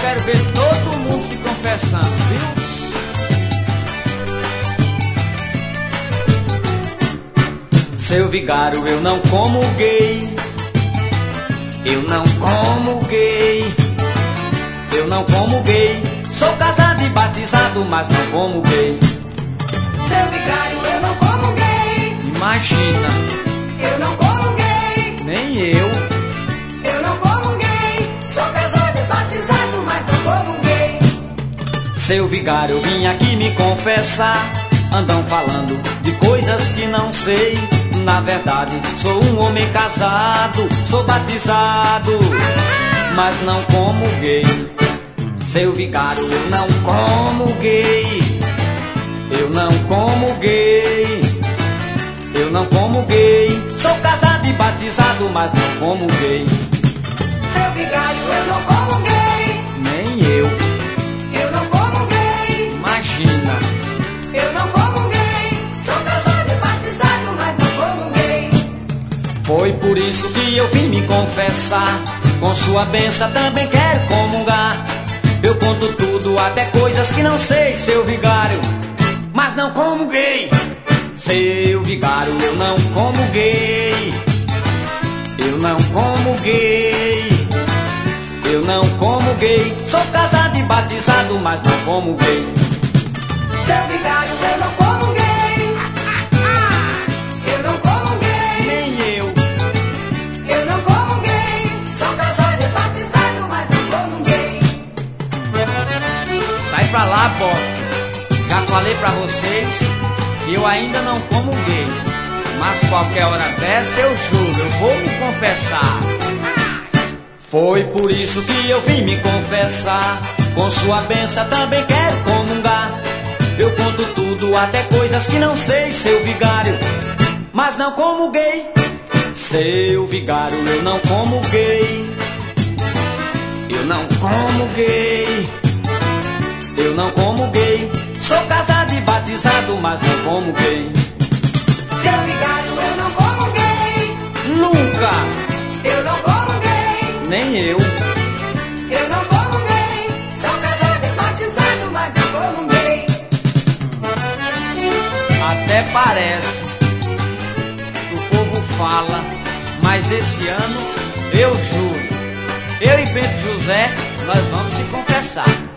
quero ver todo mundo se confessando, viu? Seu vigário, eu não comunguei. Eu não comunguei. Eu não comunguei. Sou casado e batizado, mas não comunguei. Seu vigário, eu não comunguei. Imagina. Eu não comunguei. Nem eu. Eu não comunguei. Sou casado e batizado, mas não comunguei. Seu vigário, eu vim aqui me confessar. Andam falando de coisas que não sei. Na verdade, sou um homem casado, sou batizado, mas não comunguei. Seu vigário, eu não comunguei. Eu não comunguei. Eu não comunguei. Sou casado e batizado, mas não comunguei. Seu vigário, eu não comunguei. Nem eu. Eu não comunguei. Imagina. Eu não comunguei. Sou casado e batizado, mas não comunguei. Foi por isso que eu vim me confessar. Com sua bênção também quero comungar. Eu conto tudo, até coisas que não sei, seu vigário, mas não comunguei. Seu vigário, eu não comunguei. Eu não comunguei. Eu não comunguei. Sou casado e batizado, mas não comunguei. Seu vigário, eu não comunguei. Eu não comunguei. Nem eu. Eu não comunguei. Sou casado e batizado, mas não comunguei. Sai pra lá, pó. Já falei pra vocês que eu ainda não comunguei. Mas qualquer hora dessa eu juro, eu vou me confessar. Foi por isso que eu vim me confessar. Com sua bênção também quero comungar. Eu conto tudo, até coisas que não sei, seu vigário, mas não comunguei. Seu vigário, eu não comunguei. Eu não comunguei. Eu não comunguei. Sou casado e batizado, mas não comunguei. Seu vigário, eu não comunguei. Nunca. Eu não comunguei. Nem eu. Eu não comunguei. Sou casado e batizado, mas não comunguei. Até parece que o povo fala, mas esse ano eu juro, eu e Bento José, nós vamos se confessar.